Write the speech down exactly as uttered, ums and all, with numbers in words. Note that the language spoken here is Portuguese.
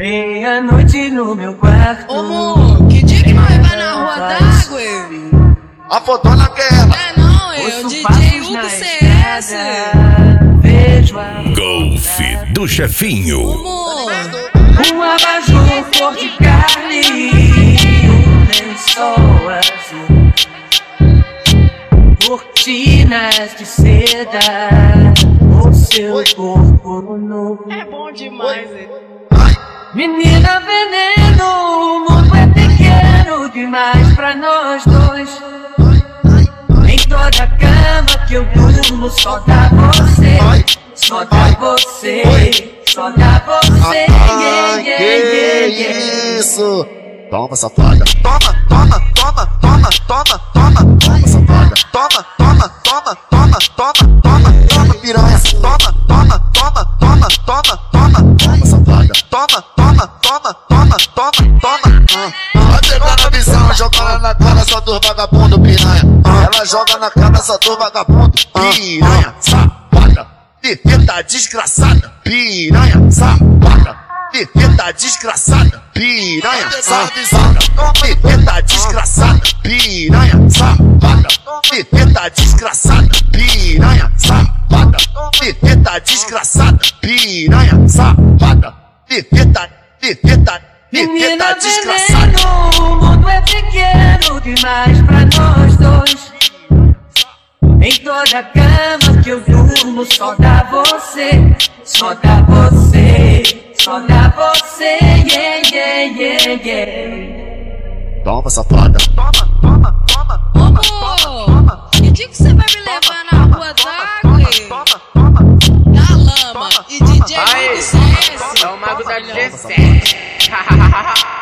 Meia-noite no meu quarto. Ô, amor, que dia que nós vai na rua d'água? A fotona que é ela. É não, é o D J Hugo C S. Vejo a Golf do chefinho. Amor, um abajur cor de carne e um lençol azul, cortinas de seda, o seu corpo nu. é bom demais, hein? Menina veneno, o mundo é pequeno demais pra nós dois. Em toda cama que eu durmo só dá você, só dá você, só dá você. Ah, Yeah, yeah, que yeah, yeah. isso? Toma, safada. Toma, toma, toma, toma, toma, toma. Toma, safada. Toma, toma, toma, toma, toma, toma, toma, piranha. Toma, toma, toma, toma, toma, toma. Toma, safada. Toma, toma, toma, toma, toma, toma. Ah, vai pegando a visão, jogando na cara só dos vagabundo, piranha. Ela joga na cara só dos vagabundo, piranha, safada. Perfeita desgraçada, piranha, safada. Perfeita desgraçada, piranha, safada. Perfeita desgraçada, piranha, safada. Perfeita desgraçada, piranha, safada. Perfeita desgraçada, piranha, safada. Perfeita, perfeita, Menina perfeita desgraçada. veneno, o mundo é pequeno demais pra nós dois. Em toda cama que eu durmo só dá você, só dá você, só dá você. Yeah, yeah, yeah, yeah. Toma, safada. Toma, toma, toma, toma, toma, toma. Que dia que você vai me levar na rua d'água? Na lama e D J Hugo C S. É o mago da dezessete.